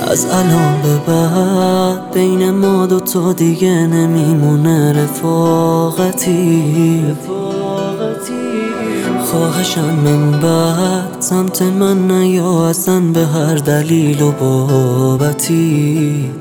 از الان به بعد بین ما دوتا دیگه نمیمونه رفاقتی. خواهشم من بعد سمت من نیا اصلا به هر دلیل و بابتی.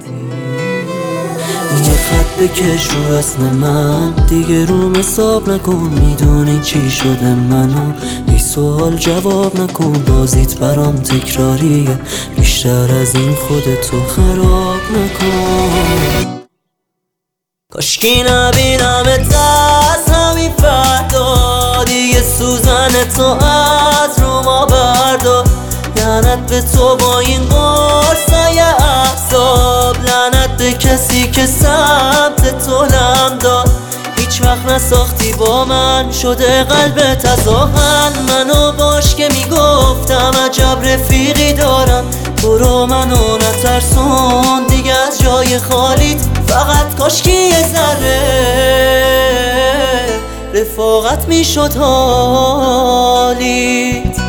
یه خط بکش رو اسم من دیگه روم حساب نکن، میدونی چی شده منو بی سوال جواب نکن. بازیت برام تکراریه، بیشتر از این خودتو خراب نکن. کاشکی نبینمت از همین فردا، دیگه سوزن تو از رو ما بردار. لعنت به تو با این قرصای اعصاب، لعنت به کسی که سمت تو لم داد. هیچ وقت نساختی با من، شده قلبت از آهن. منو باش که میگفتم عجب رفیقی دارم. برو منو نترسون دیگه از جای خالیت، فقط کاشکی یه ذره رفاقت میشد حالیت.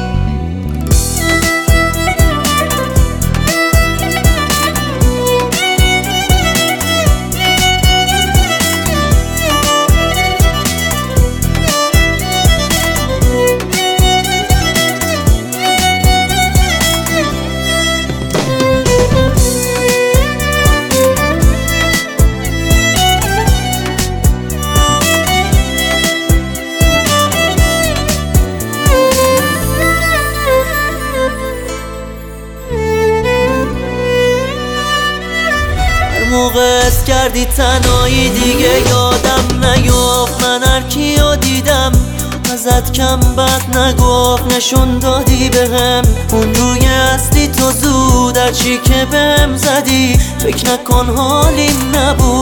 موقع اس کردی تنهایی دیگه یادم نیفت. من هر کیو دیدم ازت کم بد نگفت، نشون دادی بهم اون روی اصلی تو زود. هرچی که بهم زدی فکر نکن حالیم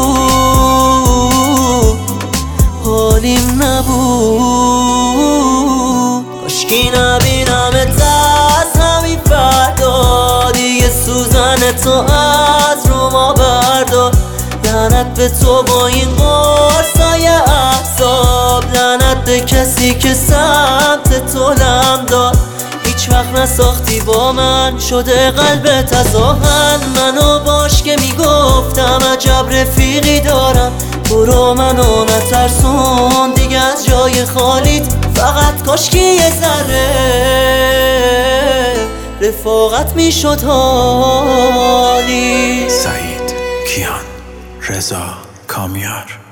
نبود، حالیم نبود. کاشکی نبینمت از همین فردا، دیگه سوزن تو از رو ما بردار. لعنت به تو با این قرصای اعصاب، لعنت به کسی که سمت تو لم داد. هیچ وقت نساختی با من، شده قلبت از آهن. منو باش که میگفتم عجب رفیقی دارم. برو منو نترسون دیگه از جای خالیت، فقط کاشکی یه ذره رفاقت میشد حالی. سعید، کیان، رضا، کامیار.